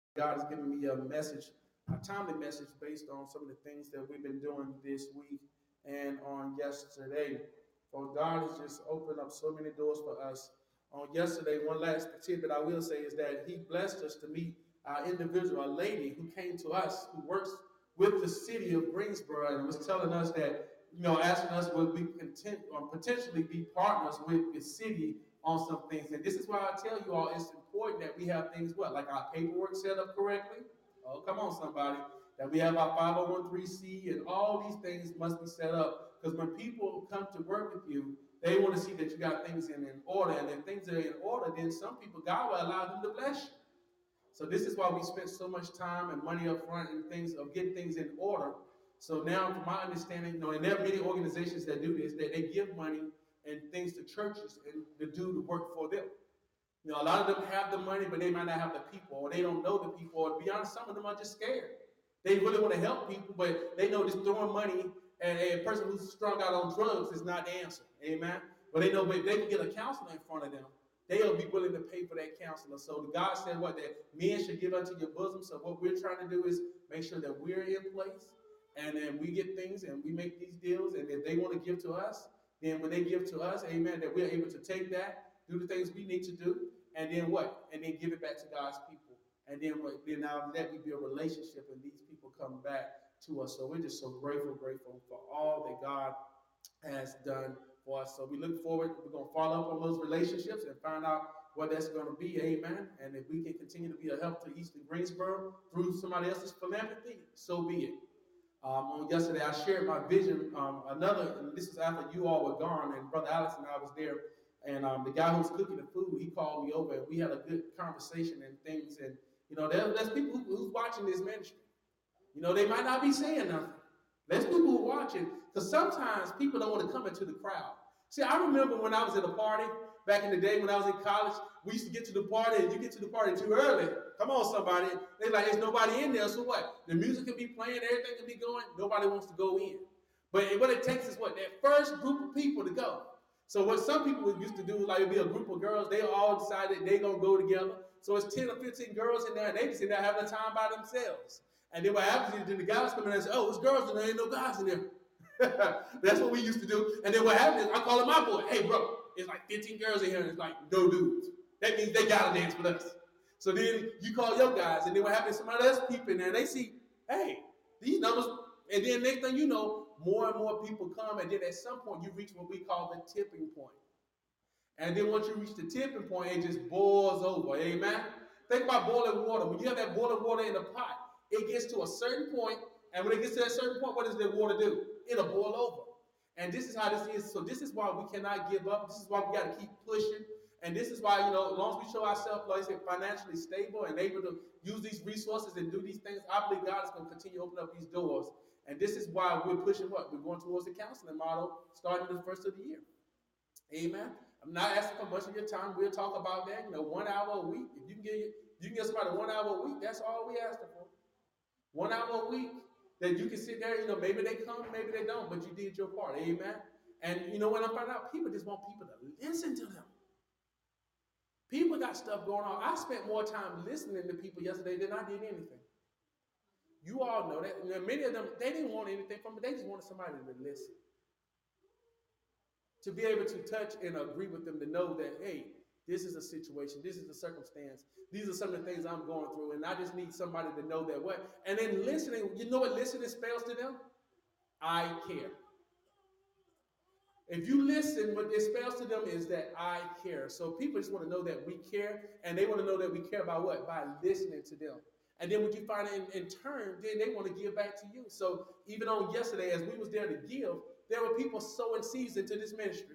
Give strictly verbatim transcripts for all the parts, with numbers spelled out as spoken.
God has given me a message, a timely message based on some of the things that we've been doing this week and on yesterday. For God has just opened up so many doors for us. On yesterday, one last tidbit I will say is that He blessed us to meet our individual, a lady who came to us who works with the city of Greensboro and was telling us that, you know, asking us would we content or potentially be partners with the city on some things. And this is why I tell you all it's important that we have things what, like our paperwork set up correctly. Oh, come on, somebody. That we have our five oh one three C and all these things must be set up. Because when people come to work with you, they want to see that you got things in, in order. And if things are in order, then some people, God will allow them to bless you. So this is why we spent so much time and money up front and things of getting things in order. So now, from my understanding, you know, and there are many organizations that do this, that they give money and things to churches and to do the work for them. You know, a lot of them have the money, but they might not have the people, or they don't know the people. Or to be honest, some of them are just scared. They really want to help people, but they know just throwing money at a person who's strung out on drugs is not the answer. Amen. But they know if they can get a counselor in front of them, they'll be willing to pay for that counselor. So God said what? That men should give unto your bosom. So what we're trying to do is make sure that we're in place, and then we get things and we make these deals. And if they want to give to us, then when they give to us, amen, that we're able to take that, do the things we need to do, and then what? And then give it back to God's people. And then what? Then now that we build a relationship, and these people come back to us. So we're just so grateful, grateful for all that God has done for us. So we look forward. We're going to follow up on those relationships and find out what that's going to be. Amen. And if we can continue to be a help to Eastern Greensboro through somebody else's philanthropy, so be it. Um, on yesterday, I shared my vision. Um, another, and this was after you all were gone, and Brother Alex and I was there. And um, the guy who was cooking the food, he called me over, and we had a good conversation and things. And you know, there, there's people who, who's watching this ministry. You know, they might not be saying nothing. There's people who are watching, because sometimes people don't want to come into the crowd. See, I remember when I was at a party back in the day when I was in college, we used to get to the party, and you get to the party too early. Come on, somebody. They're like, there's nobody in there, so what? The music can be playing, everything can be going. Nobody wants to go in. But what it takes is what? That first group of people to go. So what some people used to do, like it'd be a group of girls, they all decided they're going to go together. So it's ten or fifteen girls in there, and they just in there having a time by themselves. And then what happens is then the guys come in and say, oh, it's girls in there, ain't no guys in there. That's what we used to do. And then what happens is I call my boy, hey, bro, it's like fifteen girls in here, and it's like no dudes. That means they got to dance with us. So then you call your guys, and then what happens, somebody else peep in there, and they see, hey, these numbers, and then next thing you know, more and more people come, and then at some point you reach what we call the tipping point. And then once you reach the tipping point, it just boils over. Amen? Think about boiling water. When you have that boiling water in the pot, it gets to a certain point, and when it gets to that certain point, what does that water do? It'll boil over. And this is how this is. So this is why we cannot give up. This is why we got to keep pushing. And this is why, you know, as long as we show ourselves, like I said, financially stable and able to use these resources and do these things, I believe God is going to continue to open up these doors. And this is why we're pushing what? We're going towards the counseling model starting the first of the year. Amen. I'm not asking for much of your time. We'll talk about that. You know, one hour a week. If you can get you can get somebody one hour a week, that's all we ask for. One hour a week that you can sit there. You know, maybe they come, maybe they don't, but you did your part. Amen. And you know what I'm finding out? People just want people to listen to them. People got stuff going on. I spent more time listening to people yesterday than I did anything. You all know that. You know, many of them, they didn't want anything from me. They just wanted somebody to listen. To be able to touch and agree with them, to know that, hey, this is a situation, this is a circumstance, these are some of the things I'm going through, and I just need somebody to know that what. And then listening, you know what listening spells to them? I care. If you listen, what it spells to them is that I care. So people just want to know that we care, and they want to know that we care about what? By listening to them. And then what you find in, in turn, then they want to give back to you. So even on yesterday, as we was there to give, there were people sowing seeds into this ministry.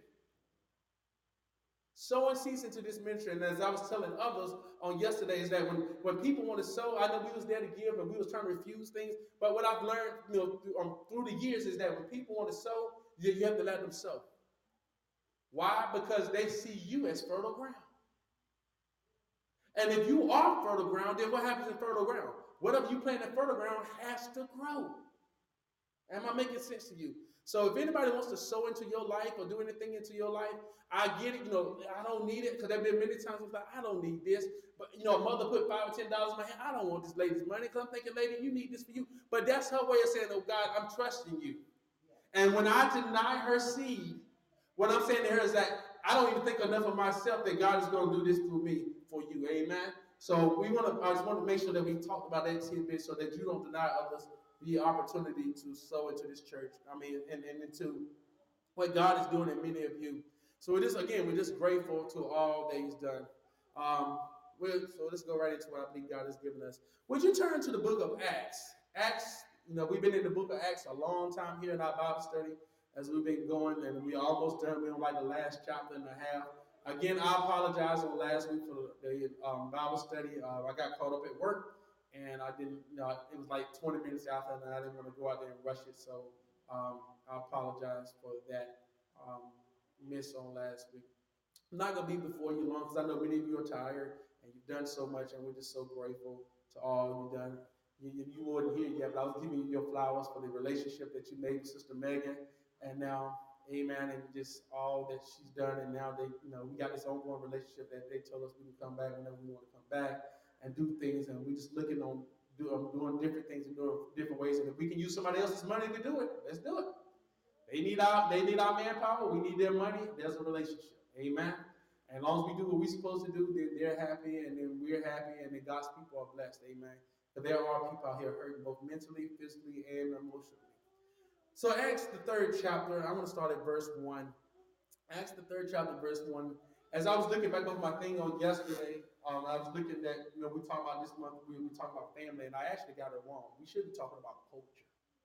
Sowing seeds into this ministry. And as I was telling others on yesterday, is that when, when people want to sow, I know we was there to give and we was trying to refuse things. But what I've learned, you know, through, um, through the years is that when people want to sow, you, you have to let them sow. Why? Because they see you as fertile ground. And if you are fertile ground, then what happens in fertile ground? Whatever you plant in fertile ground has to grow. Am I making sense to you? So if anybody wants to sow into your life or do anything into your life, I get it. You know, I don't need it because there have been many times I was like, I don't need this. But, you know, a mother put five or ten dollars in my hand. I don't want this lady's money because I'm thinking, lady, you need this for you. But that's her way of saying, oh, God, I'm trusting you. And when I deny her seed, what I'm saying to her is that I don't even think enough of myself that God is going to do this through me for you. Amen. So we want to. I just want to make sure that we talk about that tidbit so that you don't deny others the opportunity to sow into this church. I mean, and, and into what God is doing in many of you. So we're just again, we're just grateful to all that He's done. Um, we're, so let's go right into what I believe God has given us. Would you turn to the book of Acts? Acts. You know, we've been in the book of Acts a long time here in our Bible study as we've been going, and we're almost done. We're on like the last chapter and a half. Again, I apologize on last week for the um, Bible study. Uh, I got caught up at work, and I didn't, you know, it was like twenty minutes after, and I didn't want to go out there and rush it. So um, I apologize for that um, miss on last week. I'm not going to be before you long because I know many of you are tired, and you've done so much, and we're just so grateful to all you've done. You, you weren't here yet, but I was giving you your flowers for the relationship that you made with Sister Megan, and now amen, and just all that she's done, and now they, you know, we got this ongoing relationship that they told us we can come back whenever we want to come back and do things, and we just looking on do, um, doing different things and doing different ways, and if we can use somebody else's money to do it, let's do it. They need our they need our manpower, we need their money. There's a relationship, amen. And as long as we do what we're supposed to do, then they're happy, and then we're happy, and then God's people are blessed, amen. But there are people out here hurting both mentally, physically, and emotionally. So Acts the third chapter, I'm going to start at verse one. Acts the third chapter, verse one. As I was looking back over my thing on yesterday, um, I was looking at, you know, we talk about this month, we, we talk about family, and I actually got it wrong. We should be talking about culture.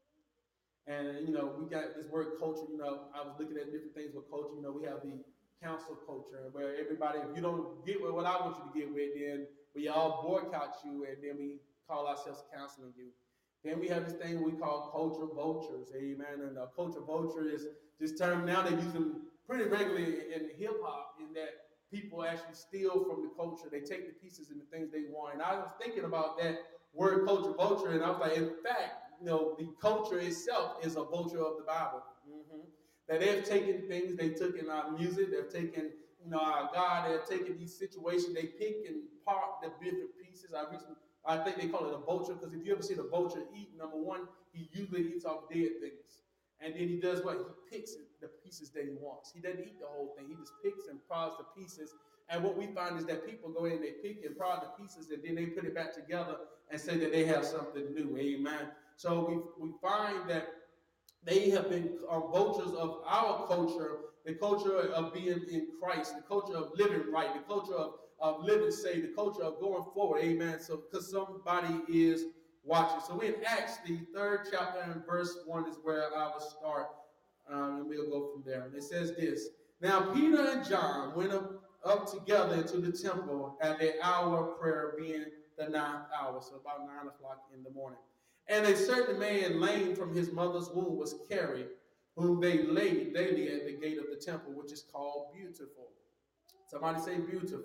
And, you know, we got this word culture, you know, I was looking at different things with culture. You know, we have the council culture where everybody, if you don't get with what I want you to get with, then we all boycott you, and then we call ourselves counseling you. Then we have this thing we call culture vultures, amen. And a culture vulture is this term now they're using pretty regularly in hip hop, in that people actually steal from the culture. They take the pieces and the things they want. And I was thinking about that word culture vulture, and I was like, in fact, you know, the culture itself is a vulture of the Bible. Mm-hmm. That they've taken things, they've taken our music, they've taken, you know, our God, they've taken these situations, they pick and part the different pieces. I recently I think they call it a vulture, because if you ever see a vulture eat, number one, he usually eats off dead things. And then he does what? He picks the pieces that he wants. He doesn't eat the whole thing. He just picks and prods the pieces. And what we find is that people go in and they pick and prod the pieces, and then they put it back together and say that they have something new. Amen. So we, we find that they have been um, vultures of our culture, the culture of being in Christ, the culture of living right, the culture of of living saved, the culture of going forward, amen. So, because somebody is watching. So, in Acts, the third chapter and verse one is where I will start, um, and we'll go from there. It says this: Now Peter and John went up, up together into the temple at the hour of prayer, being the ninth hour, so about nine o'clock in the morning. And a certain man, lame from his mother's womb, was carried, whom they laid daily at the gate of the temple, which is called Beautiful. Somebody say Beautiful.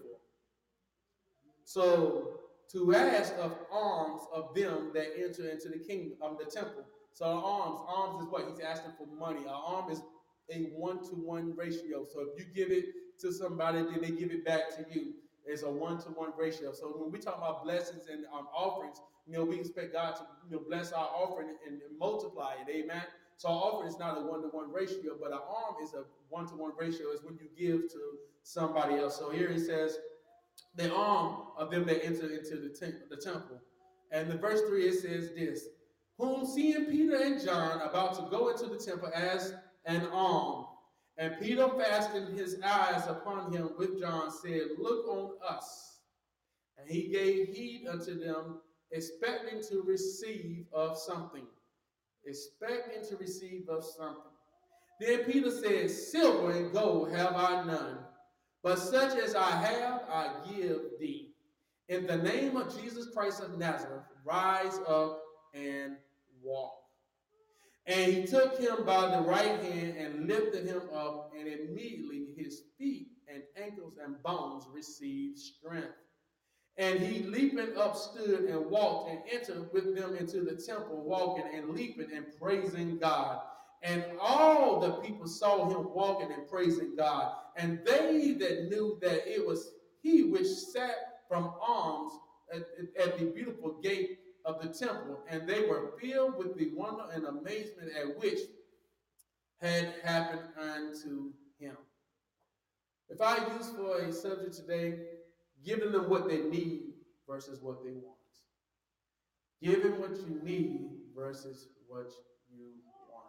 So, to ask of alms of them that enter into the kingdom of the temple. So alms, alms is what? He's asking for money. An alm is a one-to-one ratio. So if you give it to somebody, then they give it back to you. It's a one-to-one ratio. So when we talk about blessings and um, offerings, you know, we expect God to, you know, bless our offering and, and multiply it. Amen. So our offering is not a one-to-one ratio, but an alm is a one-to-one ratio. Is when you give to somebody else. So here he says, the arm of them that enter into the, te- the temple. And the verse three, it says this: Whom seeing Peter and John about to go into the temple as an arm, and Peter fastened his eyes upon him with John, said, Look on us. And he gave heed unto them, expecting to receive of something. Expecting to receive of something. Then Peter said, Silver and gold have I none, but such as I have, I give thee. In the name of Jesus Christ of Nazareth, rise up and walk. And he took him by the right hand and lifted him up, and immediately his feet and ankles and bones received strength. And he leaping up stood and walked and entered with them into the temple, walking and leaping and praising God. And all the people saw him walking and praising God. And they that knew that it was he which sat from alms at, at the beautiful gate of the temple, and they were filled with the wonder and amazement at which had happened unto him. If I use for a subject today, giving them what they need versus what they want. Giving what you need versus what you want.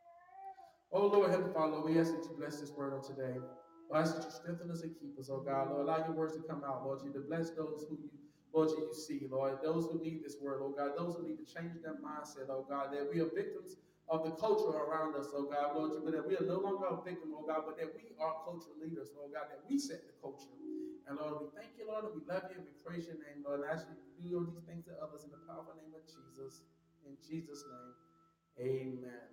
Oh Lord, Heavenly Father, Lord, we ask that you bless this word on today. Lord, I ask that you strengthen us and keep us, oh God. Lord, allow your words to come out, Lord, you to bless those who you, Lord, you, you see, Lord, those who need this word, oh God, those who need to change their mindset, oh God, that we are victims of the culture around us, oh God, Lord, but that we are no longer a victim, oh God, but that we are culture leaders, oh God, that we set the culture. And Lord, we thank you, Lord, and we love you, and we praise your name, Lord, and ask you to do these things to others in the powerful name of Jesus. In Jesus' name, amen.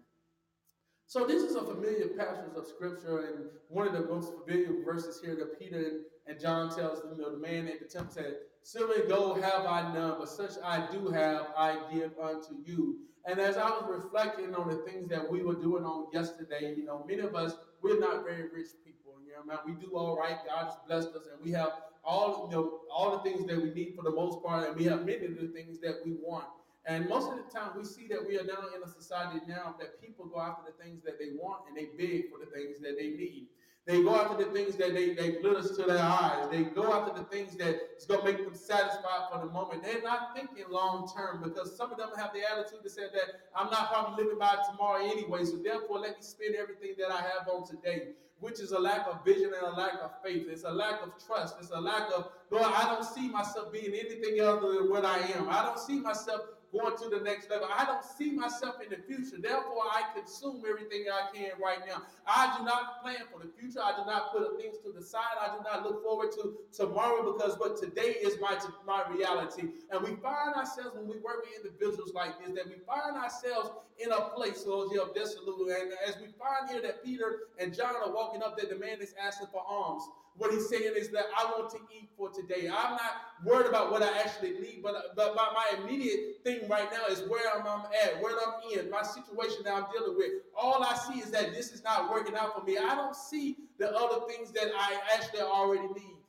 So this is a familiar passage of scripture, and one of the most familiar verses here that Peter and John tells them, you know, the man at the temple said, silver and gold have I none, but such I do have, I give unto you. And as I was reflecting on the things that we were doing on yesterday, you know, many of us, we're not very rich people. You know, man, we do all right. God has blessed us, and we have all, you know, all the things that we need for the most part, and we have many of the things that we want. And most of the time, we see that we are now in a society now that people go after the things that they want, and they beg for the things that they need. They go after the things that they, they glitters to their eyes. They go after the things that's going to make them satisfied for the moment. They're not thinking long term, because some of them have the attitude that said that I'm not probably living by tomorrow anyway, so therefore let me spend everything that I have on today, which is a lack of vision and a lack of faith. It's a lack of trust. It's a lack of, Lord, I don't see myself being anything other than what I am. I don't see myself going to the next level. I don't see myself in the future. Therefore, I consume everything I can right now. I do not plan for the future. I do not put things to the side. I do not look forward to tomorrow, because what today is my, my reality. And we find ourselves, when we work with individuals like this, that we find ourselves in a place, Lord, of desolate. And as we find here that Peter and John are walking up, that the man is asking for alms. What he's saying is that I want to eat for today. I'm not worried about what I actually need, but, but my, my immediate thing right now is where I'm, I'm at, where I'm in, my situation that I'm dealing with. All I see is that this is not working out for me. I don't see the other things that I actually already need.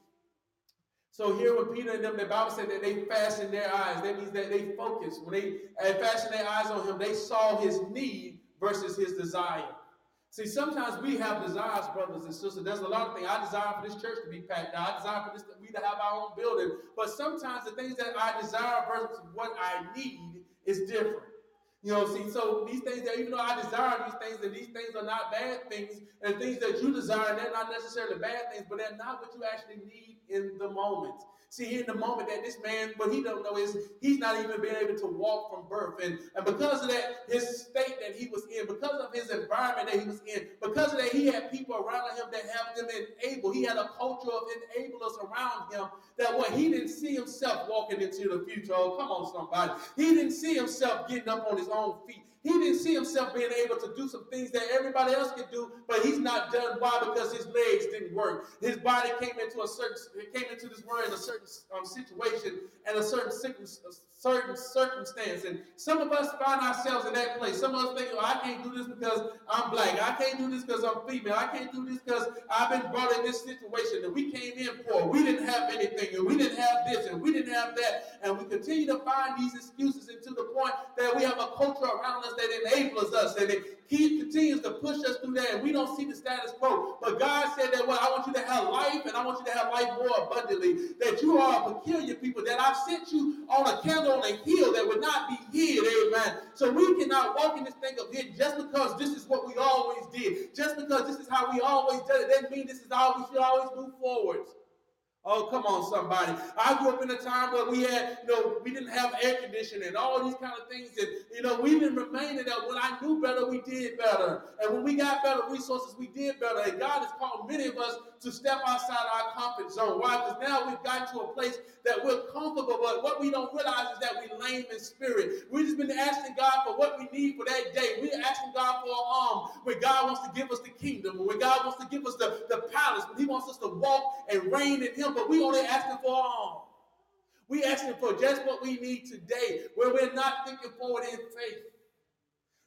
So here with Peter and them, the Bible said that they fastened their eyes. That means that they focused. When they fastened their eyes on him, they saw his need versus his desire. See, sometimes we have desires, brothers and sisters. There's a lot of things. I desire for this church to be packed out. I desire for this to, we to have our own building. But sometimes the things that I desire versus what I need is different. You know, see, so these things that, even though I desire these things, and these things are not bad things, and things that you desire, they're not necessarily bad things, but they're not what you actually need in the moment. See, in the moment that this man, what he don't know is he's not even been able to walk from birth. And, and because of that, his state that he was in, because of his environment that he was in, because of that, he had people around him that helped him enable. He had a culture of enablers around him that what he didn't see himself walking into the future. Oh, come on, somebody. He didn't see himself getting up on his own feet. He didn't see himself being able to do some things that everybody else could do, but he's not done. Why? Because his legs didn't work. His body came into a certain, came into this world in a certain um, situation and a certain, a certain circumstance. And some of us find ourselves in that place. Some of us think, oh, I can't do this because I'm black. I can't do this because I'm female. I can't do this because I've been brought in this situation. And we came in poor. We didn't have anything. And we didn't have this. And we didn't have that. And we continue to find these excuses, and to the point that we have a culture around us that enables us, and it he continues to push us through that, and we don't see the status quo. But God said that, well, I want you to have life, and I want you to have life more abundantly, that you are a peculiar people, that I've sent you on a candle on a hill that would not be hid, amen. So we cannot walk in this thing of hid just because this is what we always did, just because this is how we always did it, doesn't mean this is how we should always move forward. Oh, come on, somebody. I grew up in a time where we had, you know, we didn't have air conditioning and all these kind of things. And, you know, we didn't remain in that. When I knew better, we did better. And when we got better resources, we did better. And God has called many of us to step outside our comfort zone. Why? Because now we've gotten to a place that we're comfortable, but what we don't realize is that we're lame in spirit. We've just been asking God for what we need for that day. We're asking God for an arm when God wants to give us the kingdom, when God wants to give us the, the palace, when he wants us to walk and reign in him, but we only asking for an arm. We asking for just what we need today, where we're not thinking forward in faith.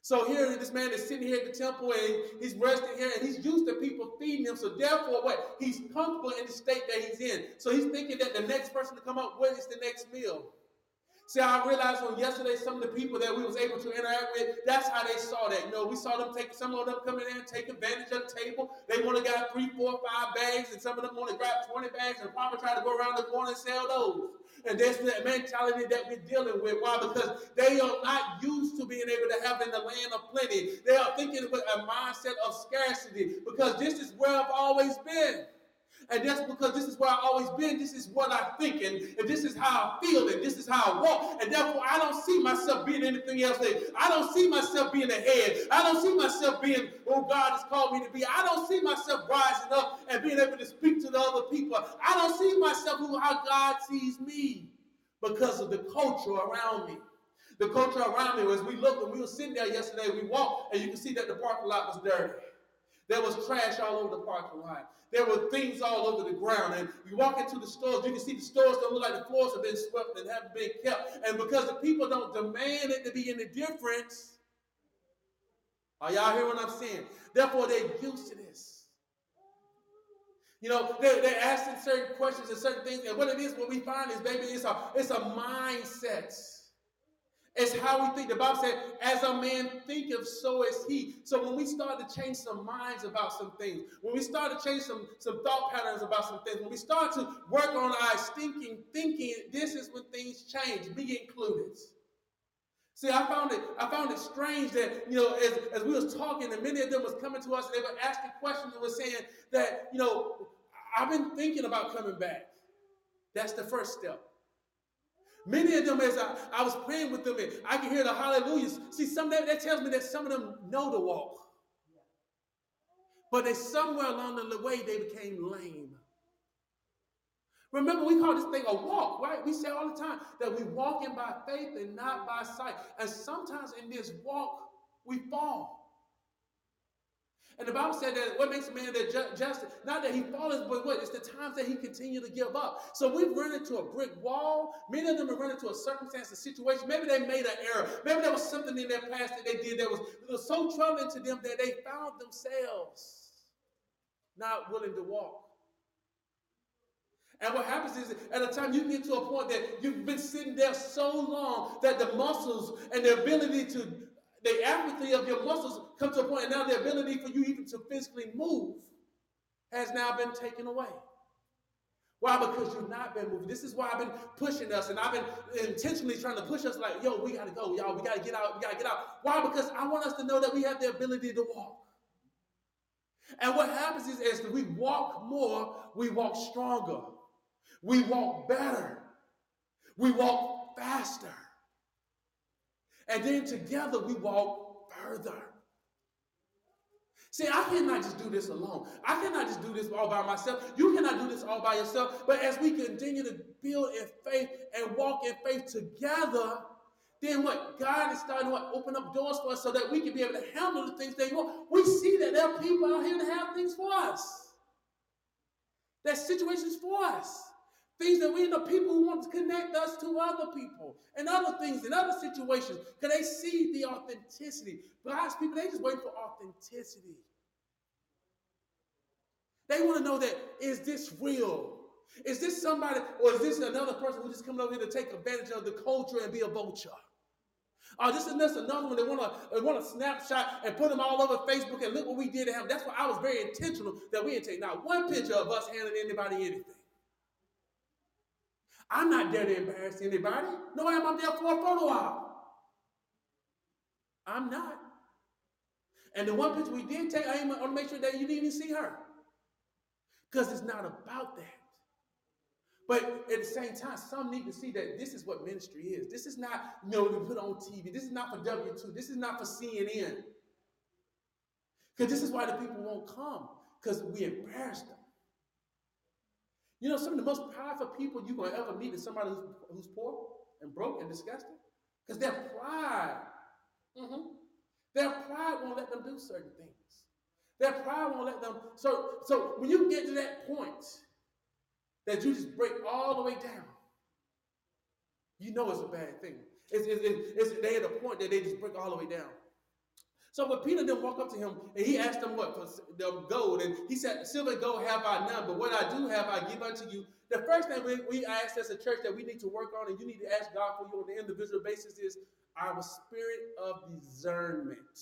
So here, this man is sitting here at the temple, and he's resting here, and he's used to people feeding him. So therefore, what? He's comfortable in the state that he's in. So he's thinking that the next person to come up, what is the next meal? See, I realized on yesterday, some of the people that we was able to interact with, that's how they saw that. You know, we saw them take, some of them coming in and take advantage of the table. They want to got three, four, five bags, and some of them want to grab twenty bags and probably try to go around the corner and sell those. And that's the mentality that we're dealing with. Why? Because they are not used to being able to have in the land of plenty. They are thinking with a mindset of scarcity, because this is where I've always been. And that's because this is where I've always been. This is what I'm thinking. And this is how I feel. And this is how I walk. And therefore, I don't see myself being anything else. I don't see myself being the head. I don't see myself being who God has called me to be. I don't see myself rising up and being able to speak to the other people. I don't see myself who how God sees me because of the culture around me. The culture around me, as we looked and we were sitting there yesterday, we walked, and you can see that the parking lot was dirty. There was trash all over the parking lot. There were things all over the ground. And you walk into the stores, you can see the stores don't look like the floors have been swept and haven't been kept. And because the people don't demand it to be any different, are y'all hearing what I'm saying? Therefore, they're used to this. You know, they're, they're asking certain questions and certain things. And what it is, what we find is, baby, it's a, it's a mindset. It's how we think. The Bible said, as a man thinketh, so is he. So when we start to change some minds about some things, when we start to change some, some thought patterns about some things, when we start to work on our stinking thinking, this is when things change, me included. See, I found it, I found it strange that, you know, as, as we was talking, and many of them was coming to us, and they were asking questions and were saying that, you know, I've been thinking about coming back. That's the first step. Many of them, as I, I was praying with them, and I can hear the hallelujahs. See, some of that, that tells me that some of them know the walk. But they somewhere along the way, they became lame. Remember, we call this thing a walk, right? We say all the time that we walk in by faith and not by sight. And sometimes in this walk, we fall. And the Bible said that what makes a man that ju- just, not that he falls, but what? It's the times that he continues to give up. So we've run into a brick wall. Many of them have run into a circumstance, a situation. Maybe they made an error. Maybe there was something in their past that they did that was, that was so troubling to them that they found themselves not willing to walk. And what happens is, at a time you get to a point that you've been sitting there so long that the muscles and the ability to, the apathy of your muscles come to a point, and now the ability for you even to physically move has now been taken away. Why? Because you've not been moving. This is why I've been pushing us, and I've been intentionally trying to push us like, yo, we got to go, y'all. We got to get out. We got to get out. Why? Because I want us to know that we have the ability to walk. And what happens is, as we walk more, we walk stronger. We walk better. We walk faster. And then together we walk further. See, I cannot just do this alone. I cannot just do this all by myself. You cannot do this all by yourself. But as we continue to build in faith and walk in faith together, then what? God is starting to open up doors for us so that we can be able to handle the things they want. We see that there are people out here that have things for us. There's situations for us. Things that we know, people who want to connect us to other people and other things and other situations, because they see the authenticity. God's people, they just wait for authenticity. They want to know that, is this real? Is this somebody, or is this another person who's just coming over here to take advantage of the culture and be a vulture? Or this is just another one that want to want a snapshot and put them all over Facebook and look what we did to him. That's why I was very intentional that we didn't take not one picture of us handing anybody anything. I'm not there to embarrass anybody. No, I am. I'm there for a photo op. I'm not. And the one picture we did take, I want to make sure that you didn't even see her. Because it's not about that. But at the same time, some need to see that this is what ministry is. This is not, you know, to put on T V. This is not for W two. This is not for C N N. Because this is why the people won't come. Because we embarrass them. You know, some of the most powerful people you're going to ever meet is somebody who's, who's poor and broke and disgusting. Because their pride, mm-hmm, their pride won't let them do certain things. Their pride won't let them. So, so when you get to that point that you just break all the way down, you know it's a bad thing. It's, it's, it's, they're at a point that they just break all the way down. So when Peter didn't walk up to him and he asked him what for the gold, and he said, "Silver and gold have I none, but what I do have I give unto you." The first thing we, we ask as a church that we need to work on, and you need to ask God for you on an individual basis, is our spirit of discernment.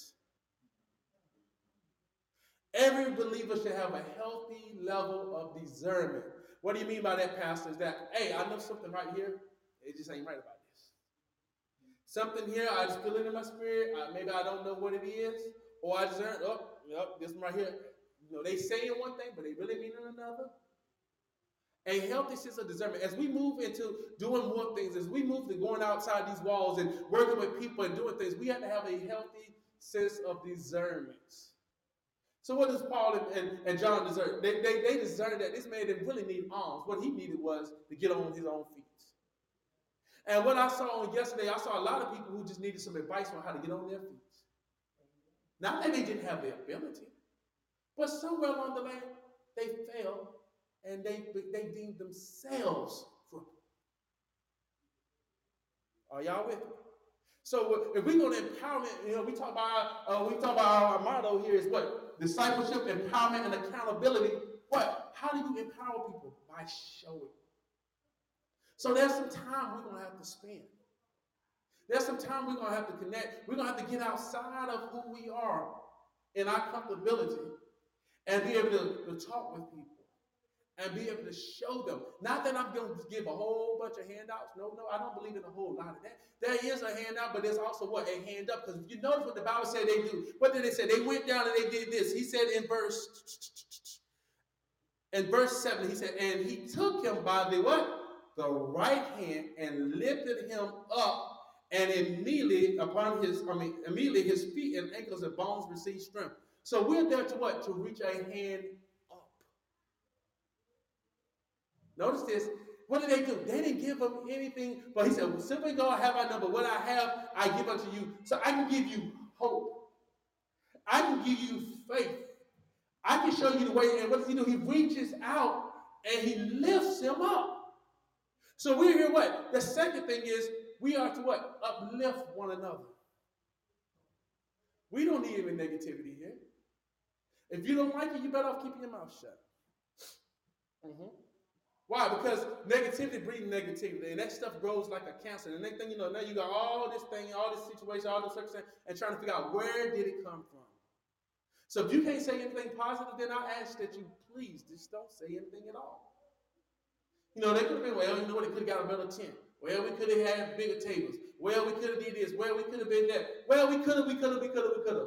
Every believer should have a healthy level of discernment. What do you mean by that, Pastor? Is that, hey, I know something right here. It just ain't right about this. Something here, I just feel it in my spirit. I, maybe I don't know what it is. Or I discern, oh, yep, this one right here. You know, they saying one thing, but they really mean another. A healthy sense of discernment. As we move into doing more things, as we move to going outside these walls and working with people and doing things, we have to have a healthy sense of discernment. So what does Paul and, and, and John discern? They, they, they discerned that this man didn't really need alms. What he needed was to get on his own feet. And what I saw on yesterday, I saw a lot of people who just needed some advice on how to get on their feet. Not that they didn't have the ability, but somewhere along the line, they failed and they, they deemed themselves crooked. Are y'all with me? So if we're going to empowerment, you know, we talk about uh, we talk about our motto here is what? Discipleship, empowerment, and accountability. What? How do you empower people? By showing. So there's some time we're going to have to spend. There's some time we're going to have to connect. We're going to have to get outside of who we are in our comfortability and be able to, to talk with people and be able to show them. Not that I'm going to give a whole bunch of handouts. No, no, I don't believe in a whole lot of that. There is a handout, but there's also what? A hand up. Because if you notice what the Bible said they do, what did they say? They went down and they did this. He said in verse, in verse seven, he said, and he took him by the what? The right hand and lifted him up, and immediately upon his, I mean, immediately his feet and ankles and bones received strength. So we're there to what? To reach a hand up. Notice this. What did they do? They didn't give him anything, but he said, well, simply God have I none, but what I have, I give unto you. So I can give you hope. I can give you faith. I can show you the way. And what does he do? He reaches out and he lifts him up. So we're here what? The second thing is we are to what? Uplift one another. We don't need any negativity here. If you don't like it, you better off keeping your mouth shut. Mm-hmm. Why? Because negativity breeds negativity, and that stuff grows like a cancer. And the next thing you know, now you got all this thing, all this situation, all this circumstance, and trying to figure out where did it come from. So if you can't say anything positive, then I ask that you please just don't say anything at all. You know, they could have been, well, you know what, they could have got a better tent. Well, we could have had bigger tables. Well, we could have did this. Well, we could have been that. Well, we could have, we could have, we could have, we could have.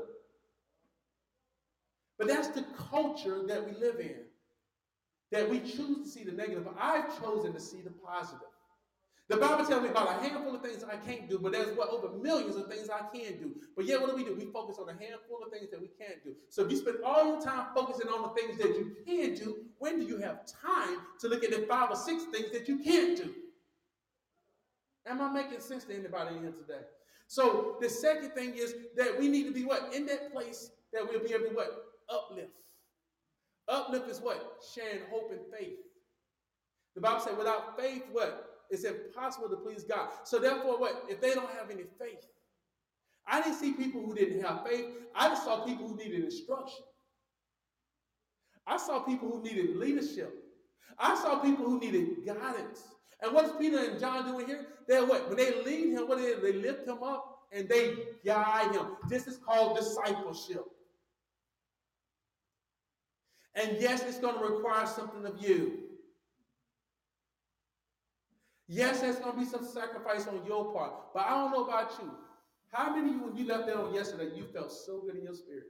But that's the culture that we live in. That we choose to see the negative. I've chosen to see the positive. The Bible tells me about a handful of things I can't do, but there's what over millions of things I can do. But yet, what do we do? We focus on a handful of things that we can't do. So if you spend all your time focusing on the things that you can do, when do you have time to look at the five or six things that you can't do? Am I making sense to anybody in here today? So the second thing is that we need to be what? In that place that we'll be able to what? Uplift. Uplift is what? Sharing hope and faith. The Bible says without faith, what? It's impossible to please God. So therefore, what? If they don't have any faith. I didn't see people who didn't have faith. I just saw people who needed instruction. I saw people who needed leadership. I saw people who needed guidance. And what is Peter and John doing here? They're what? When they lead him, what is it? They lift him up and they guide him. This is called discipleship. And yes, it's going to require something of you. Yes, there's going to be some sacrifice on your part. But I don't know about you. How many of you, when you left there on yesterday, you felt so good in your spirit?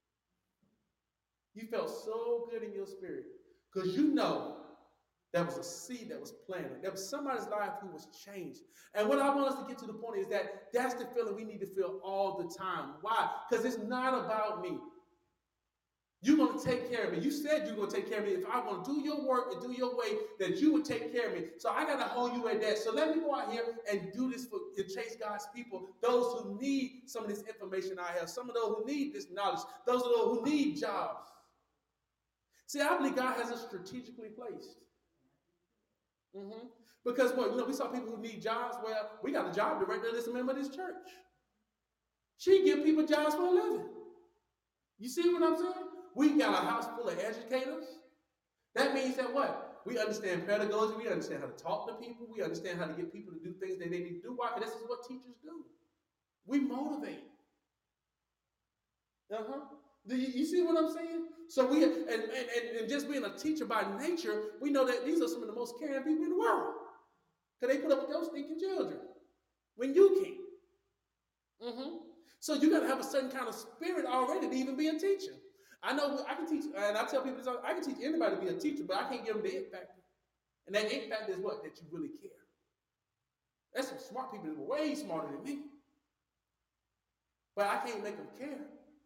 You felt so good in your spirit. Because you know there was a seed that was planted. There was somebody's life who was changed. And what I want us to get to the point is that that's the feeling we need to feel all the time. Why? Because it's not about me. You're going to take care of me. You said you're going to take care of me. If I want to do your work and do your way, that you would take care of me. So I got to hold you at that. So let me go out here and do this for to chase God's people. Those who need some of this information I have. Some of those who need this knowledge. Those of those who need jobs. See, I believe God has us strategically placed. Mm-hmm. Because what? You know, we saw people who need jobs. Well, we got a job director that's a member of this church. She give people jobs for a living. You see what I'm saying? We got a house full of educators. That means that what? We understand pedagogy. We understand how to talk to people. We understand how to get people to do things that they need to do. Why? Because this is what teachers do. We motivate. Uh-huh. Do you, you see what I'm saying? So we and, and, and, and just being a teacher by nature, we know that these are some of the most caring people in the world. Because they put up with those stinking children when you can't. Mm-hmm. So you got to have a certain kind of spirit already to even be a teacher. I know I can teach, and I tell people this, I can teach anybody to be a teacher, but I can't give them the it factor. And that it factor is what? That you really care. That's some smart people that are way smarter than me. But I can't make them care.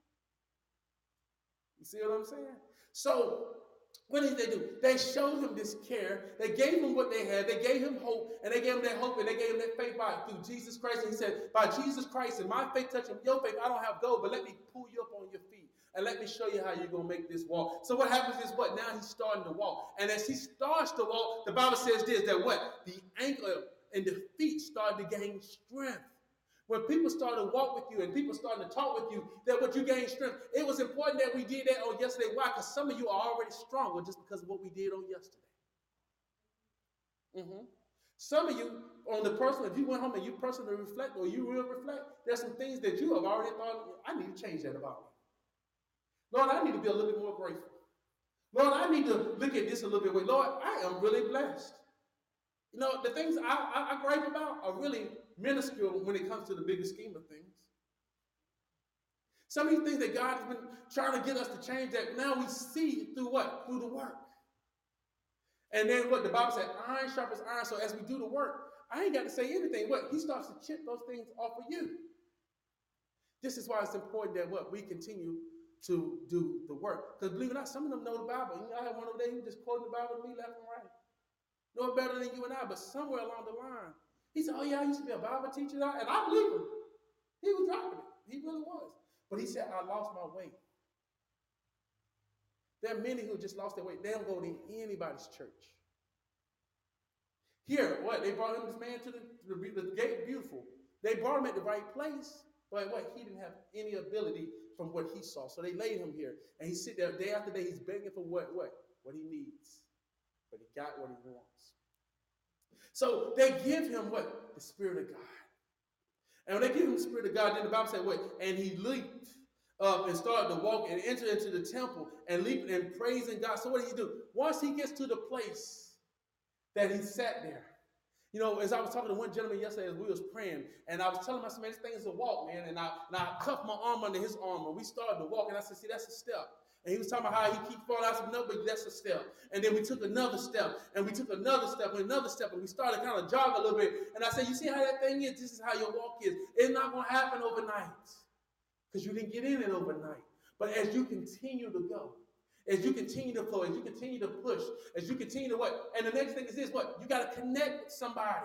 You see what I'm saying? So what did they do? They showed him this care. They gave him what they had. They gave him hope, and they gave him that hope, and they gave him that faith by through Jesus Christ. And he said, by Jesus Christ and my faith touching your faith, I don't have gold, but let me pull you up on your feet. And let me show you how you're going to make this walk. So what happens is what? Now he's starting to walk. And as he starts to walk, the Bible says this, that what? The ankle and the feet start to gain strength. When people start to walk with you and people start to talk with you, that what you gain strength. It was important that we did that on yesterday. Why? Because some of you are already stronger just because of what we did on yesterday. Mm-hmm. Some of you, on the personal, if you went home and you personally reflect or you will reflect, there's some things that you have already thought, I need to change that about me. Lord, I need to be a little bit more grateful. Lord, I need to look at this a little bit. Way. Lord, I am really blessed. You know, the things I, I, I gripe about are really minuscule when it comes to the bigger scheme of things. Some of these things that God has been trying to get us to change, that now we see through what? Through the work. And then what the Bible said, iron sharpens iron. So as we do the work, I ain't got to say anything. What? He starts to chip those things off of you. This is why it's important that what? We continue to do the work. Because believe it or not, some of them know the Bible. You know, I have one over there who just quoted the Bible to me left and right. Know it better than you and I, but somewhere along the line, he said, oh yeah, I used to be a Bible teacher. And I believe him. He was dropping it. He really was. But he said, I lost my way. There are many who just lost their way. They don't go to anybody's church. Here, what? They brought him this man to the, to the, the gate, beautiful. They brought him at the right place. But what? He didn't have any ability from what he saw. So they laid him here. And he sit there day after day. He's begging for what? What? What he needs. But he got what he wants. So they give him what? The Spirit of God. And when they give him the Spirit of God, then the Bible said what? And he leaped up and started to walk and enter into the temple and leaping and praising God. So what did he do? Once he gets to the place that he sat there. You know, as I was talking to one gentleman yesterday as we was praying, and I was telling myself, man, this thing is a walk, man. And I, and I cuffed my arm under his arm, and we started to walk. And I said, see, that's a step. And he was talking about how he keeps falling. I said, no, but that's a step. And then we took another step, and we took another step, and another step, and we started kind of jog a little bit. And I said, you see how that thing is? This is how your walk is. It's not going to happen overnight because you didn't get in it overnight. But as you continue to go, as you continue to flow, as you continue to push, as you continue to what? And the next thing is this, what? You got to connect with somebody.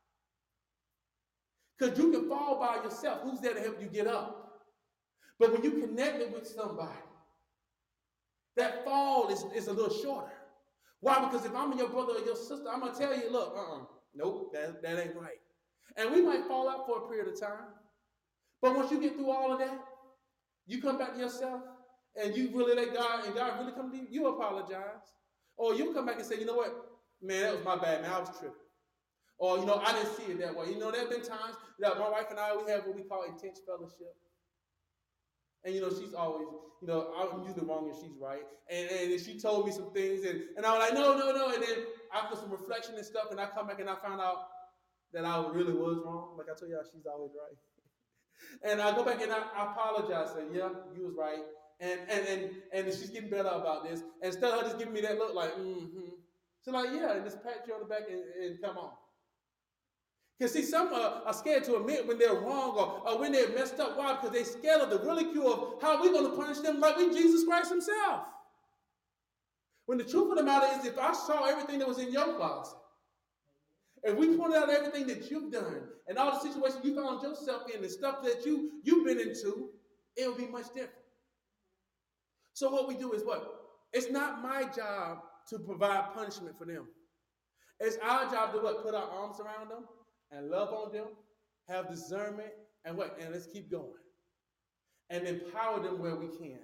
Because you can fall by yourself. Who's there to help you get up? But when you connect it with somebody, that fall is, is a little shorter. Why? Because if I'm your brother or your sister, I'm going to tell you, look, uh-uh, nope, that, that ain't right. And we might fall out for a period of time. But once you get through all of that, you come back to yourself, and you really let God, and God really come to you, you apologize. Or you come back and say, you know what, man, that was my bad, man, I was tripping. Or, you know, I didn't see it that way. You know, there have been times that my wife and I, we have what we call intense fellowship. And, you know, she's always, you know, I'm usually wrong and she's right. And, and she told me some things, and, and I was like, no, no, no. And then after some reflection and stuff, and I come back and I found out that I really was wrong. Like I told y'all, she's always right. And I go back and I, I apologize, say, yeah, you was right. And, and, and, and she's getting better about this. And instead of her just giving me that look like, mm-hmm. She's like, yeah, and just pat you on the back and, and come on. Because see, some uh, are scared to admit when they're wrong or, or when they're messed up. Why? Because they're scared of the ridicule of how we're going to punish them like we Jesus Christ himself. When the truth of the matter is, if I saw everything that was in your closet, if we pointed out everything that you've done and all the situations you found yourself in and stuff that you, you've been into, it would be much different. So what we do is what? It's not my job to provide punishment for them. It's our job to what? Put our arms around them and love on them, have discernment, and what? And let's keep going. And empower them where we can.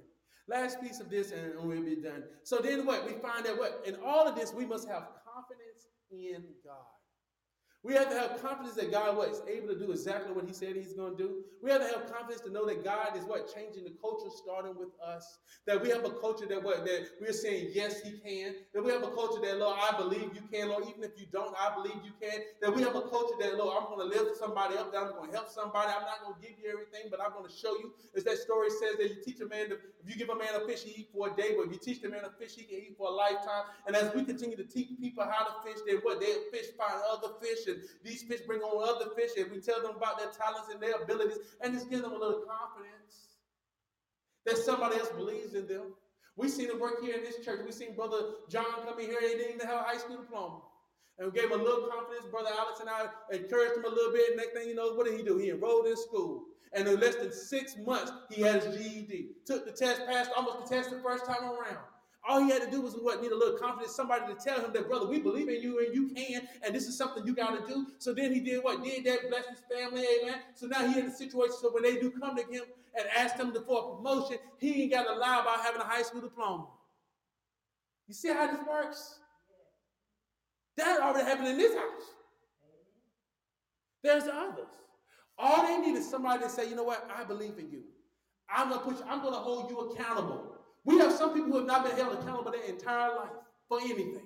Last piece of this, and we'll be done. So then what? We find that what? In all of this, we must have confidence in God. We have to have confidence that God what, is able to do exactly what he said he's going to do. We have to have confidence to know that God is what, changing the culture starting with us. That we have a culture that what, that we're saying yes, he can. That we have a culture that, Lord, I believe you can, Lord, even if you don't, I believe you can. That we have a culture that, Lord, I'm going to lift somebody up, that I'm going to help somebody. I'm not going to give you everything, but I'm going to show you. As that story says, that you teach a man, to, if you give a man a fish, he eat for a day, but if you teach the man a fish, he can eat for a lifetime. And as we continue to teach people how to fish, then what, they fish find other fish, and these fish bring on other fish, and we tell them about their talents and their abilities, and just give them a little confidence that somebody else believes in them. We seen it work here in this church. We seen Brother John come in here, he didn't even have a high school diploma. And we gave him a little confidence. Brother Alex and I encouraged him a little bit. Next thing you know, what did he do? He enrolled in school. And in less than six months, he had his G E D. Took the test, passed almost the test the first time around. All he had to do was what, need a little confidence, somebody to tell him that, brother, we believe in you and you can, and this is something you got to do. So then he did what? Did that, blessed his family, amen. So now he in a situation, so when they do come to him and ask him for a promotion, he ain't got to lie about having a high school diploma. You see how this works? That already happened in this house. There's others. All they need is somebody to say, you know what, I believe in you. I'm going to put you, I'm going to hold you accountable. We have some people who have not been held accountable their entire life for anything.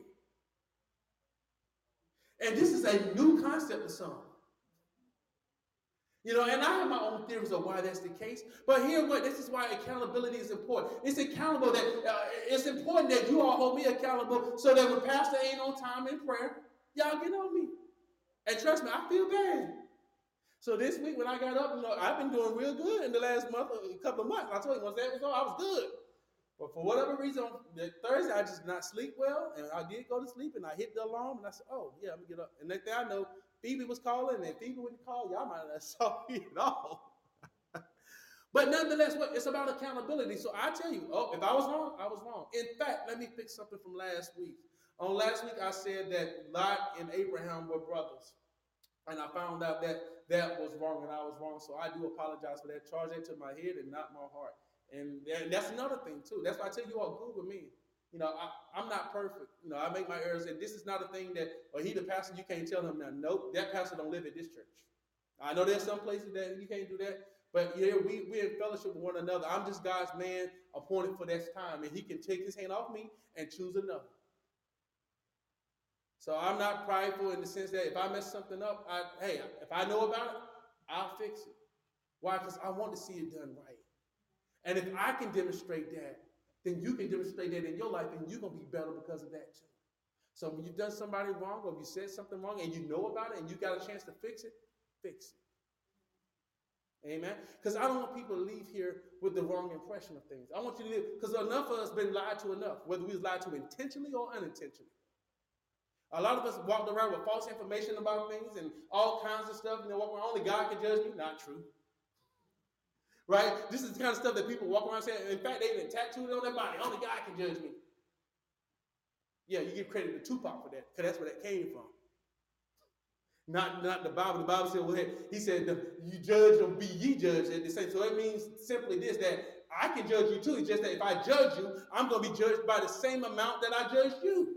And this is a new concept to some. You know, and I have my own theories of why that's the case. But here, what this is why accountability is important. It's accountable that uh, it's important that you all hold me accountable so that when Pastor ain't on time in prayer, y'all get on me. And trust me, I feel bad. So this week when I got up, you know, I've been doing real good in the last month, a couple of months. I told you once that was over, I was good. But for whatever reason, that Thursday, I just did not sleep well, and I did go to sleep, and I hit the alarm, and I said, oh, yeah, I'm going to get up. And next thing I know, Phoebe was calling, and Phoebe wouldn't call. Y'all might not saw me at all. But nonetheless, what it's about accountability. So I tell you, oh, if I was wrong, I was wrong. In fact, let me pick something from last week. On last week, I said that Lot and Abraham were brothers. And I found out that that was wrong, and I was wrong. So I do apologize for that. Charge that to my head and not my heart. And that's another thing, too. That's why I tell you all, Google me. You know, I, I'm not perfect. You know, I make my errors. And this is not a thing that, or he the pastor, you can't tell him now. Nope, that pastor don't live at this church. I know there's some places that you can't do that. But yeah, we, we're in fellowship with one another. I'm just God's man appointed for this time. And he can take his hand off me and choose another. So I'm not prideful in the sense that if I mess something up, I, hey, if I know about it, I'll fix it. Why? Because I want to see it done right. And if I can demonstrate that, then you can demonstrate that in your life, and you're going to be better because of that too. So when you've done somebody wrong, or if you said something wrong, and you know about it, and you got a chance to fix it, fix it. Amen? Because I don't want people to leave here with the wrong impression of things. I want you to live, because enough of us been lied to enough, whether we was lied to intentionally or unintentionally. A lot of us walked around with false information about things and all kinds of stuff, and they walk around, only God can judge me. Not true. Right? This is the kind of stuff that people walk around saying. In fact, they even tattooed it on their body. Only God can judge me. Yeah, you give credit to Tupac for that, because that's where that came from. Not, not the Bible. The Bible said, well, hey, he said, you judge or be ye judged at the same. So it means simply this, that I can judge you too. It's just that if I judge you, I'm going to be judged by the same amount that I judged you.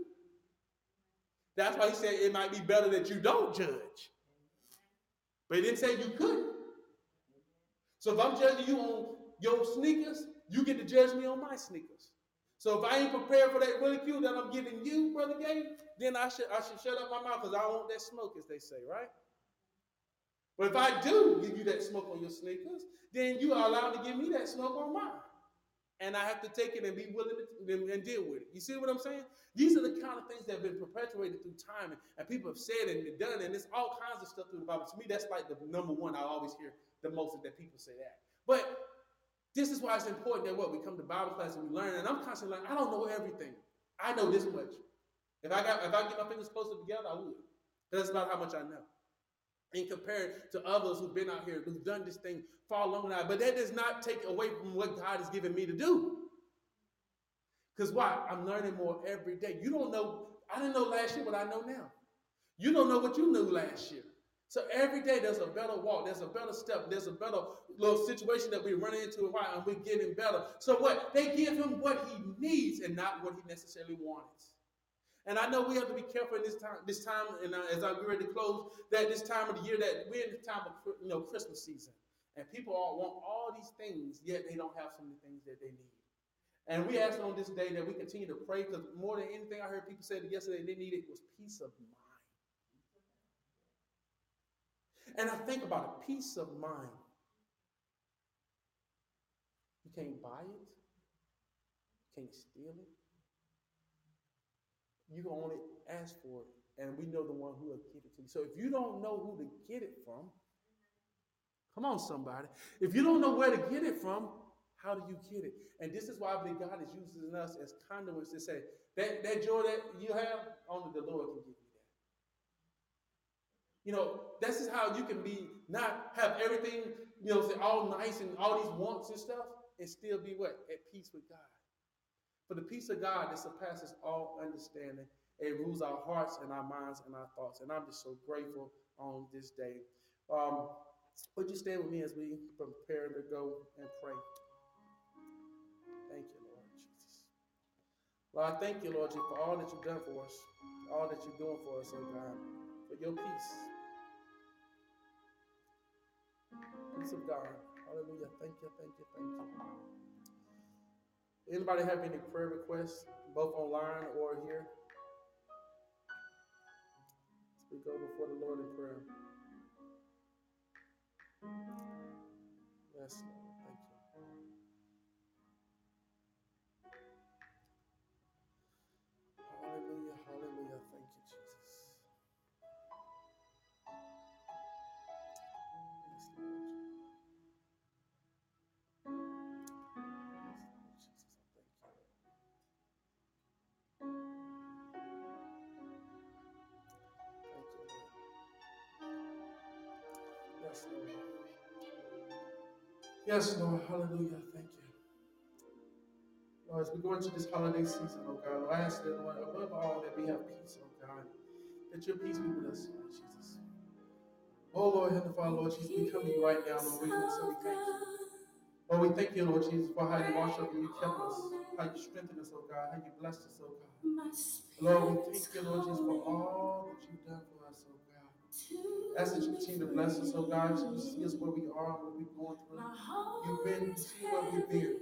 That's why he said it might be better that you don't judge. But he didn't say you couldn't. So if I'm judging you on your sneakers, you get to judge me on my sneakers. So if I ain't prepared for that ridicule that I'm giving you, Brother Gabe, then I should I should shut up my mouth because I don't want that smoke, as they say, right? But if I do give you that smoke on your sneakers, then you are allowed to give me that smoke on mine. And I have to take it and be willing to and deal with it. You see what I'm saying? These are the kind of things that have been perpetuated through time, and, and people have said and done, and there's all kinds of stuff through the Bible. To me, that's like the number one I always hear the most, is that people say that. But this is why it's important that what we come to Bible class and we learn. And I'm constantly learning. I don't know everything. I know this much. If I got if I get my fingers closer together, I would. That's about how much I know. And compared to others who've been out here, who've done this thing far longer than I. But that does not take away from what God has given me to do. Because why? I'm learning more every day. You don't know. I didn't know last year what I know now. You don't know what you knew last year. So every day there's a better walk, there's a better step, there's a better little situation that we run into and we're getting better. So what? They give him what he needs and not what he necessarily wants. And I know we have to be careful in this time, this time, and uh, as I'm ready to close, that this time of the year that we're in the time of you know Christmas season, and people all want all these things, yet they don't have some of the things that they need. And we ask on this day that we continue to pray, because more than anything I heard people say that yesterday they needed was peace of mind. And I think about it, peace of mind. You can't buy it. You can't steal it. You can only ask for it. And we know the one who will give it to you. So if you don't know who to get it from, come on, somebody. If you don't know where to get it from, how do you get it? And this is why I believe God is using us as conduits to say, that, that joy that you have, only the Lord can give you that. You know, this is how you can be, not have everything, you know, all nice and all these wants and stuff, and still be what? At peace with God. For the peace of God that surpasses all understanding, it rules our hearts and our minds and our thoughts. And I'm just so grateful on this day. Um, would you stand with me as we prepare to go and pray? Thank you, Lord Jesus. Lord, I thank you, Lord, for all that you've done for us, all that you're doing for us, oh God, for your peace. Peace of God. Hallelujah. Thank you, thank you, thank you. Anybody have any prayer requests, both online or here? As we go before the Lord in prayer. Yes, Lord. Thank you. Hallelujah, hallelujah. Thank you, Jesus. Yes, Lord. Yes, Lord. Yes, Lord. Hallelujah. Thank you. Lord, as we go into this holiday season, oh God, Lord, I ask that, Lord, above all, that we have peace, oh God. That your peace be with us, Lord Jesus. Oh, Lord, Heavenly Father, Lord Jesus, we come to you right now, Lord. We want to say we thank you. Lord, we thank you, Lord Jesus, for how you washed up and you kept us, how you strengthened us, oh God, how you blessed us, oh God. Lord, we thank you, Lord Jesus, for all that you've done for us, oh God. As that you continue to bless us, oh God, you see us where we are, what we're going through. You've been, you see where we've been.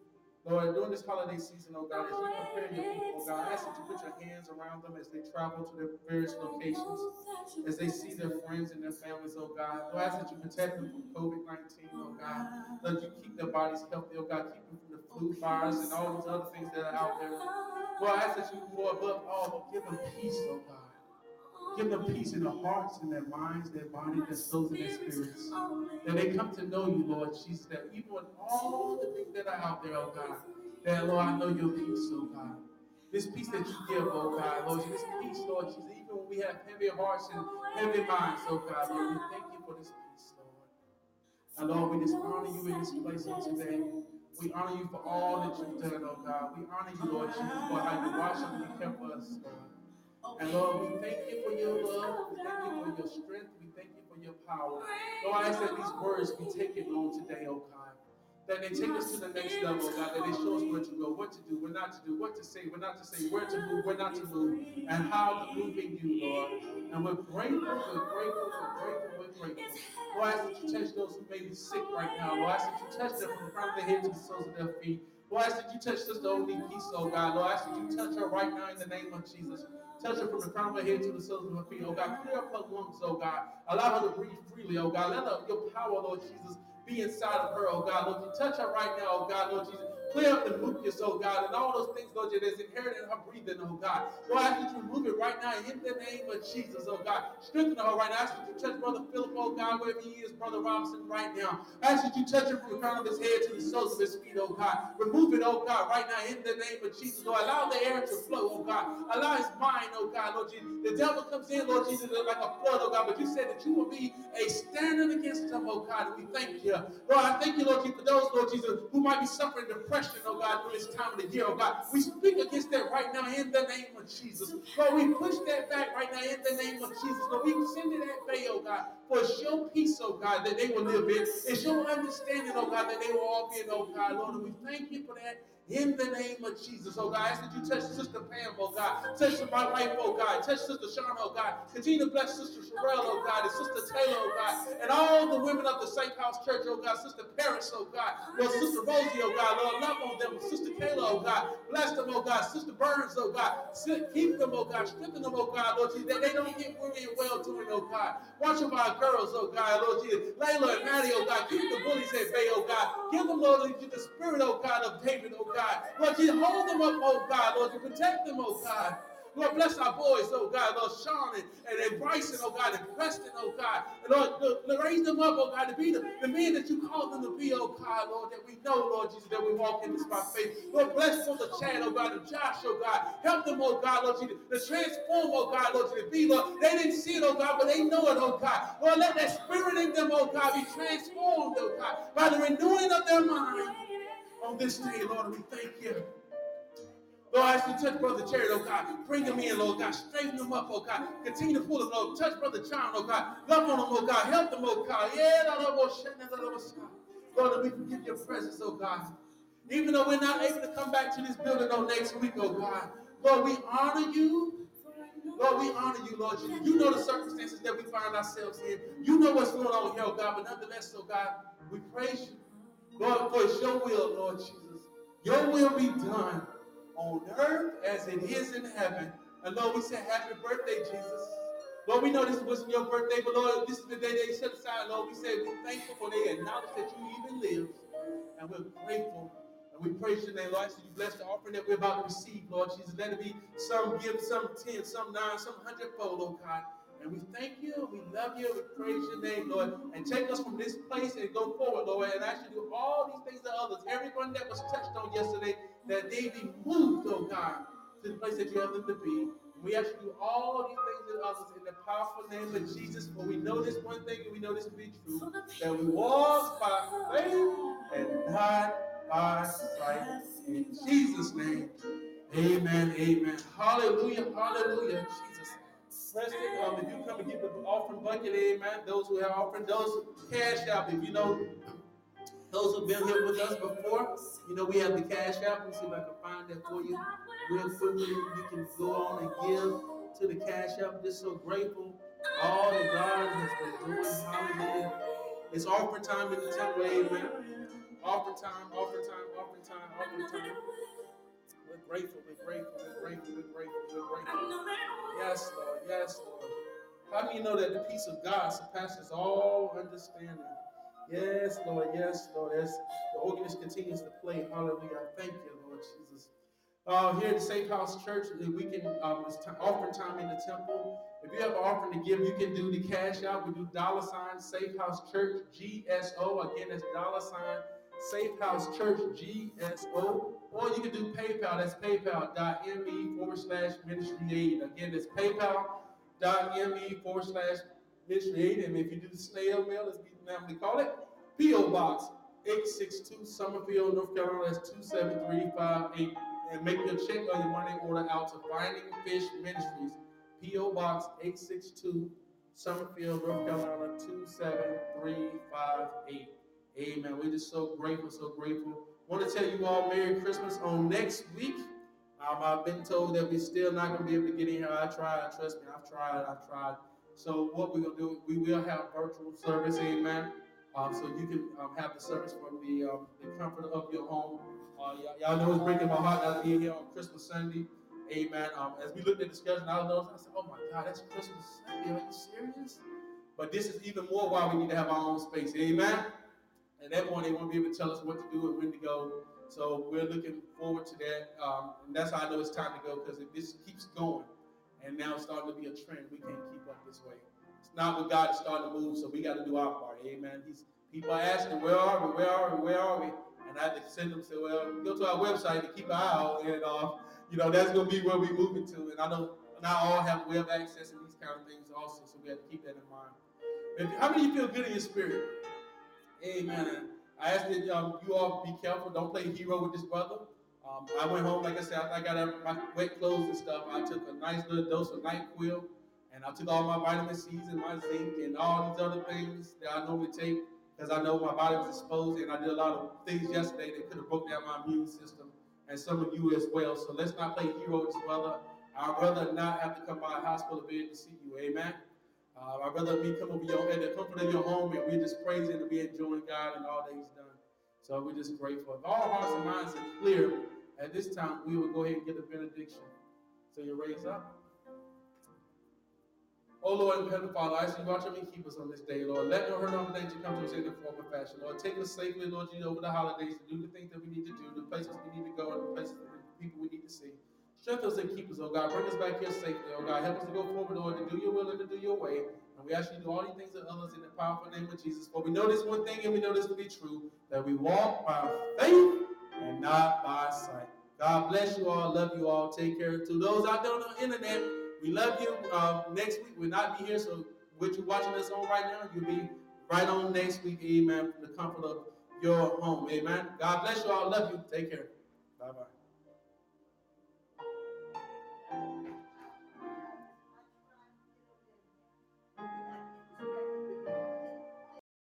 Lord, during this holiday season, oh God, as you prepare your people, oh God, I ask that you put your hands around them as they travel to their various locations, as they see their friends and their families, oh God. Lord, I ask that you protect them from COVID nineteen, oh God. Lord, you keep their bodies healthy, oh God. Keep them from the flu virus and all these other things that are out there. Lord, I ask that you, more above all, give them peace, oh God. Give them peace in their hearts, in their minds, their bodies, their souls, and their spirits. That they come to know you, Lord Jesus, that even with all the things that are out there, oh God, that, Lord, I know your peace, oh God. This peace that you give, oh God, Lord, this peace, Lord Jesus, even when we have heavy hearts and heavy minds, oh God, Lord, we thank you for this peace, Lord. And Lord, we just honor you in this place on today. We honor you for all that you've done, oh God. We honor you, Lord Jesus, for how you wash up and you kept us, Lord. And Lord, we thank you for your love. We thank you for your strength. We thank you for your power. Lord, I ask that these words be taken on today, oh God. That they take us to the next level, God. That they show us where to go, what to do, what not to do, what to say, what not to say, where to move, where not to move, and how to move in you, Lord. And we're grateful, we're grateful, we're grateful, we're grateful. Lord, I ask that you touch those who may be sick right now. Lord, I ask that you touch them from the crown of their head to the soles of their feet. Lord, I ask that you touch Sister Only Peace, oh God. Lord, I ask that you touch her right now in the name of Jesus. Touch her from the crown of her head to the soles of her feet, oh God. Clear up her lungs, oh God. Allow her to breathe freely, oh God. Let her, your power, Lord Jesus, be inside of her, oh God. Lord, you touch her right now, oh God, Lord Jesus. Clear up the mucus, oh God, and all those things, Lord, that is inherent in her breathing, oh God. Lord, I ask that you remove it right now in the name of Jesus, oh God. Strengthen her right now. I ask that you touch Brother Philip, oh God, wherever he is, Brother Robinson, right now. I ask that you touch him from the crown of his head to the soles of his feet, oh God. Remove it, oh God, right now in the name of Jesus, Lord. Allow the air to flow, oh God. Allow his mind, oh God, Lord Jesus. The devil comes in, Lord Jesus, like a flood, oh God, but you said that you will be a standard against him, oh God, and we thank you. Lord, I thank you, Lord Jesus, for those, Lord Jesus, who might be suffering depression, oh God, during this time of the year, oh God. We speak against that right now in the name of Jesus. Lord, we push that back right now in the name of Jesus. Lord, we send it that way, oh God. For it's your peace, oh God, that they will live in. It's your understanding, oh God, that they will walk in, oh God, Lord. And we thank you for that. In the name of Jesus, oh God, I ask that you touch Sister Pam, oh God. Touch my wife, oh God. Touch Sister Shauna, oh God. Continue to bless Sister Sherelle, oh God, and Sister Taylor, oh God, and all the women of the Safe House Church, oh God. Sister Paris, oh God. Lord, Sister Rosie, oh God. Lord, love on them. Sister Kayla, oh God. Bless them, oh God. Sister Burns, oh God. Keep them, oh God. Strengthen them, oh God, Lord Jesus, that they don't get weary and well doing, oh God. Watch over our girls, oh God, Lord Jesus. Layla and Maddie, oh God. Keep the bullies at bay, oh God. Give them, Lord, the spirit, oh God, of David, oh God. Lord, you hold them up, oh God. Lord, you protect them, oh God. Lord, bless our boys, oh God. Lord, Sean and, and, and Bryson, oh God, and Preston, oh God. And Lord, Lord, raise them up, oh God, to be the, the men that you called them to be, oh God, Lord, that we know, Lord Jesus, that we walk in this by faith. Lord, bless Brother Chad, oh God, and Josh, oh God. Help them, oh God, Lord Jesus, to transform, oh God, Lord Jesus, to be, Lord. They didn't see it, oh God, but they know it, oh God. Lord, let that spirit in them, oh God, be transformed, oh God, by the renewing of their mind on this day, Lord, and we thank you. Lord, I ask you to touch Brother Jared, oh God. Bring him in, Lord God. Straighten him up, oh God. Continue to pull him, Lord. Touch Brother John, oh God. Love on him, oh God. Help him, oh God. Yeah, Lord, that we can get your presence, oh God. Even though we're not able to come back to this building on next week, oh God. Lord, we honor you. Lord, we honor you, Lord. You, you know the circumstances that we find ourselves in. You know what's going on here, oh God. But nonetheless, oh God, we praise you. Lord, for it's your will, Lord Jesus. Your will be done on earth as it is in heaven. And Lord, we say happy birthday, Jesus. Lord, we know this wasn't your birthday, but Lord, this is the day they set aside. Lord, we say we're thankful for they acknowledge that you even live. And we're grateful. And we praise your name, Lord. So you bless the offering that we're about to receive, Lord Jesus. Let it be some give, some ten, some nine, some hundredfold, oh God. And we thank you, we love you, we praise your name, Lord. And take us from this place and go forward, Lord. And ask you to do all these things to others. Everyone that was touched on yesterday, that they be moved, oh God, to the place that you have them to be. We ask you to do all these things and others in the powerful name of Jesus. For we know this one thing and we know this to be true, that we walk by faith and not by sight. In Jesus' name, amen, amen. Hallelujah, hallelujah, Jesus. Preston, um, if you come and give the offering bucket, amen. Those who have offering, those cash out, if you know, those who've been here with us before, you know, we have the cash out. Let me see if I can find that for you real quickly. You can go on and give to the cash out. Just so grateful. All that God has been doing. Hallelujah. It's offering time in the temple, amen. Offering time, offering time, offering time, offering time. We're grateful, we're grateful, we're grateful, we're grateful, we're grateful. Yes, Lord, yes, Lord. How do you know that the peace of God surpasses all understanding? Yes, Lord, yes, Lord. As the organist continues to play, hallelujah. Thank you, Lord Jesus. Uh, here at the Safe House Church, we can, um, it's t- offering time in the temple. If you have an offering to give, you can do the cash out. We do dollar sign Safe House Church, G S O. Again, that's dollar sign Safe House Church, G S O. Or you can do PayPal. That's paypal.me forward slash ministry aid. Again, that's paypal.me forward slash ministry aid. And if you do the snail mail, as we normally call it, P O Box eight six two, Summerfield, North Carolina. That's two seven three five eight. And make your check or your money order out to Finding Fish Ministries, P O Box eight six two, Summerfield, North Carolina, two seven three five eight. Amen. We're just so grateful, so grateful. I want to tell you all Merry Christmas on next week. Um, I've been told that we're still not going to be able to get in here. I tried. Trust me, I've tried. I've tried. So what we're going to do, we will have virtual service. Amen. Um, so you can um, have the service from the, um, the comfort of your home. Uh, y- y'all know it's breaking my heart not being here on Christmas Sunday. Amen. Um, as we looked at the schedule, I noticed, I said, oh my God, that's Christmas Sunday. Are you serious? But this is even more why we need to have our own space. Amen. And that point, they won't be able to tell us what to do and when to go. So we're looking forward to that. Um, and that's how I know it's time to go, because if this keeps going and now it's starting to be a trend, we can't keep up this way. It's not what God is starting to move, so we got to do our part. Amen. He's, people are asking, where are we? Where are we? Where are we? And I had to send them say, well, go to our website and keep an eye out. And, uh, you know, that's going to be where we move into. And I know not all have web access and these kind of things also, so we have to keep that in mind. If, how many of you feel good in your spirit? Amen. I asked that um, you all be careful. Don't play hero with this brother. Um, I went home, like I said, I got my wet clothes and stuff. I took a nice little dose of NyQuil, And I took all my vitamin C's and my zinc and all these other things that I normally take because I know my body was exposed, and I did a lot of things yesterday that could have broke down my immune system, and some of you as well. So let's not play hero this brother. I'd rather not have to come by a hospital bed to see you. Amen. Uh, I'd rather me come over your at the comfort of your home, and we're just praising and we're enjoying God and all that He's done. So we're just grateful. If all hearts and minds are clear at this time, we will go ahead and get the benediction. So you raise up. Oh Lord and Heavenly Father, I ask you to watch over and keep us on this day, Lord. Let no hurt or danger come to us in the form of fashion. Lord, take us safely, Lord Jesus, over the holidays to do the things that we need to do, the places we need to go, and the places and the people we need to see. Strengthen us and keep us, oh God. Bring us back here safely, oh God. Help us to go forward, Lord, to do your will and to do your way. And we ask you to do all these things and others in the powerful name of Jesus. For we know this one thing, and we know this to be true, that we walk by faith and not by sight. God bless you all. Love you all. Take care. To those out there on the internet, we love you. Uh, next week we'll not be here, so what you're watching us on right now, you'll be right on next week. Amen. From the comfort of your home. Amen. God bless you all. Love you. Take care. Bye bye.